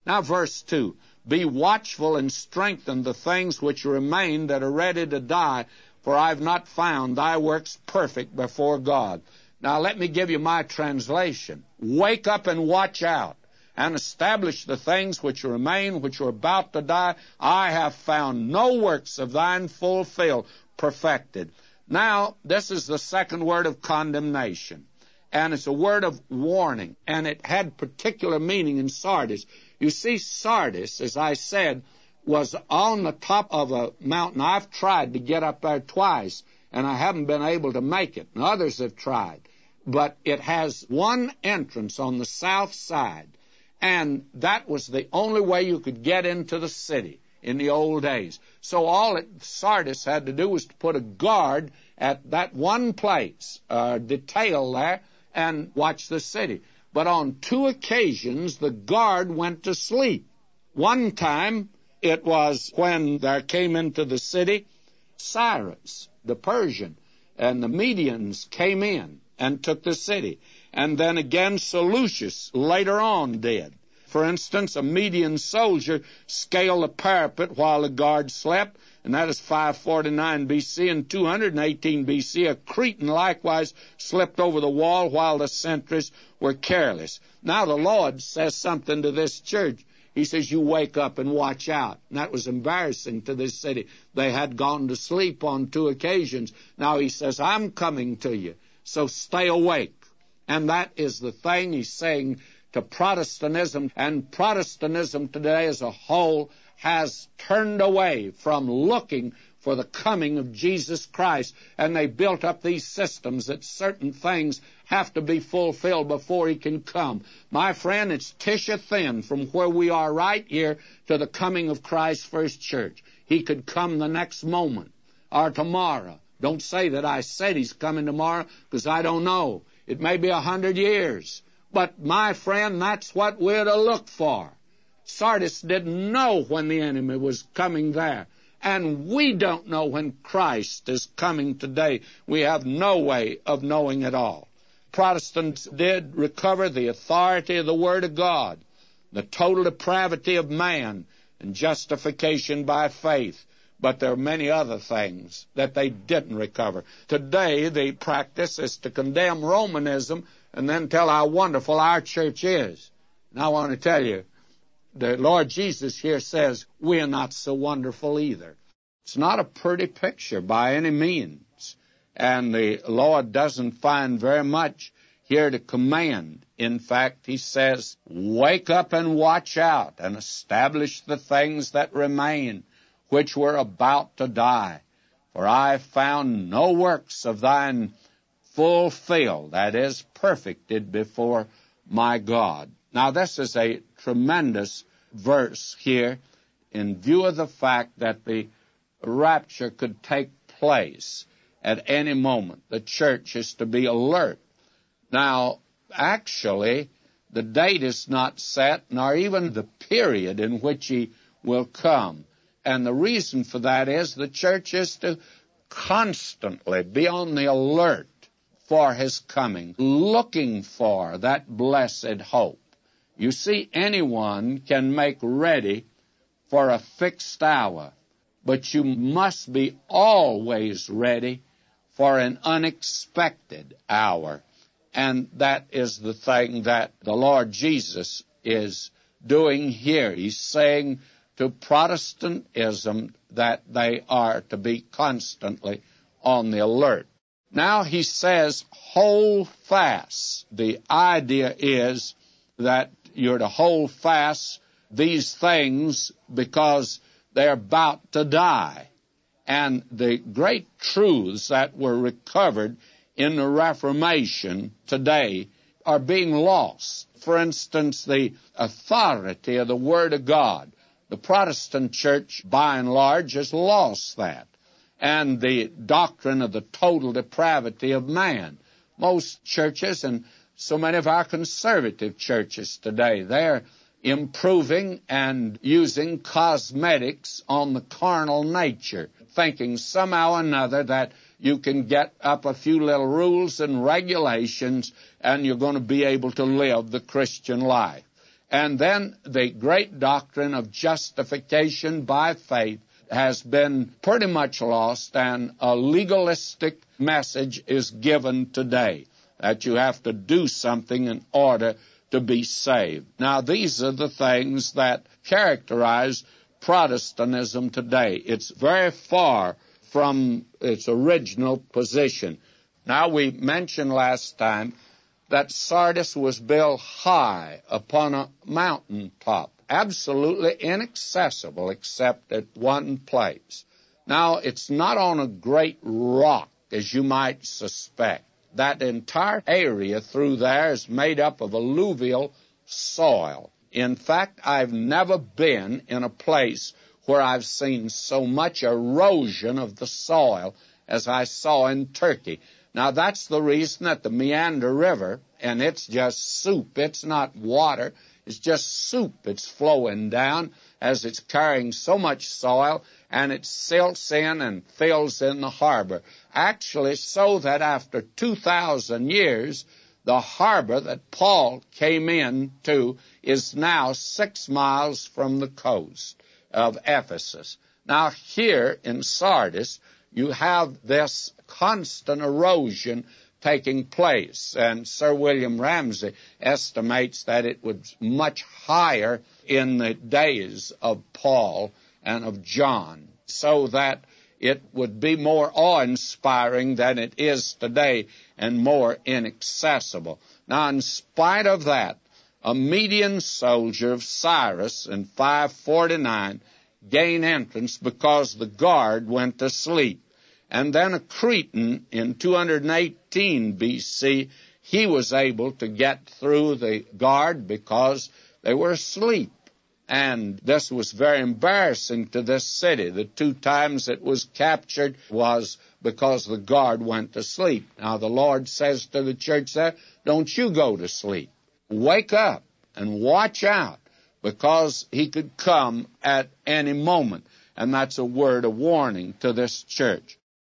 Now verse 2, be watchful and strengthen the things which remain that are ready to die, for I have not found thy works perfect before God. Now let me give you my translation. Wake up and watch out, and establish the things which remain, which are about to die. I have found no works of thine fulfilled, perfected. Now, this is the second word of condemnation, and it's a word of warning, and it had particular meaning in Sardis. You see, Sardis, as I said, was on the top of a mountain. I've tried to get up there twice, and I haven't been able to make it, and others have tried. But it has one entrance on the south side, and that was the only way you could get into the city in the old days. So all Sardis had to do was to put a guard at that one place, detail there, and watch the city. But on 2 occasions, the guard went to sleep. One time, it was when there came into the city Cyrus, the Persian, and the Medians came in and took the city. And then again, Seleucus later on did. For instance, a Median soldier scaled the parapet while the guard slept, and that is 549 B.C. In 218 B.C., a Cretan likewise slipped over the wall while the sentries were careless. Now the Lord says something to this church. He says, you wake up and watch out. And that was embarrassing to this city. They had gone to sleep on 2 occasions. Now he says, I'm coming to you, so stay awake. And that is the thing he's saying to Protestantism, and Protestantism today as a whole has turned away from looking for the coming of Jesus Christ, and they built up these systems that certain things have to be fulfilled before he can come. My friend, it's tissue thin from where we are right here to the coming of Christ's first church. He could come the next moment or tomorrow. Don't say that I said he's coming tomorrow, because I don't know. It may be 100 years. But, my friend, that's what we're to look for. Sardis didn't know when the enemy was coming there. And we don't know when Christ is coming today. We have no way of knowing it all. Protestants did recover the authority of the Word of God, the total depravity of man, and justification by faith. But there are many other things that they didn't recover. Today, the practice is to condemn Romanism and then tell how wonderful our church is. And I want to tell you, the Lord Jesus here says, we are not so wonderful either. It's not a pretty picture by any means. And the Lord doesn't find very much here to command. In fact, he says, wake up and watch out and establish the things that remain, which were about to die. For I found no works of thine fulfilled, that is, perfected before my God. Now, this is a tremendous verse here in view of the fact that the rapture could take place at any moment. The church is to be alert. Now, actually, the date is not set, nor even the period in which he will come. And the reason for that is the church is to constantly be on the alert for his coming, looking for that blessed hope. You see, anyone can make ready for a fixed hour, but you must be always ready for an unexpected hour. And that is the thing that the Lord Jesus is doing here. He's saying to Protestantism that they are to be constantly on the alert. Now he says, hold fast. The idea is that you're to hold fast these things because they're about to die. And the great truths that were recovered in the Reformation today are being lost. For instance, the authority of the Word of God. The Protestant church, by and large, has lost that. And the doctrine of the total depravity of man. Most churches, and so many of our conservative churches today, they're improving and using cosmetics on the carnal nature, thinking somehow or another that you can get up a few little rules and regulations and you're going to be able to live the Christian life. And then the great doctrine of justification by faith has been pretty much lost, and a legalistic message is given today, that you have to do something in order to be saved. Now, these are the things that characterize Protestantism today. It's very far from its original position. Now, we mentioned last time that Sardis was built high upon a mountain top, absolutely inaccessible except at one place. Now, it's not on a great rock, as you might suspect. That entire area through there is made up of alluvial soil. In fact, I've never been in a place where I've seen so much erosion of the soil as I saw in Turkey. Now, that's the reason that the Meander River, and it's just soup, it's not water, it's just soup. It's flowing down as it's carrying so much soil, and it silts in and fills in the harbor. Actually, so that after 2,000 years, the harbor that Paul came into is now 6 miles from the coast of Ephesus. Now, here in Sardis, you have this constant erosion taking place, and Sir William Ramsay estimates that it was much higher in the days of Paul and of John, so that it would be more awe-inspiring than it is today and more inaccessible. Now, in spite of that, a Median soldier of Cyrus in 549 gained entrance because the guard went to sleep. And then a Cretan in 218 B.C., he was able to get through the guard because they were asleep. And this was very embarrassing to this city. The 2 times it was captured was because the guard went to sleep. Now the Lord says to the church there, don't you go to sleep. Wake up and watch out, because he could come at any moment. And that's a word of warning to this church.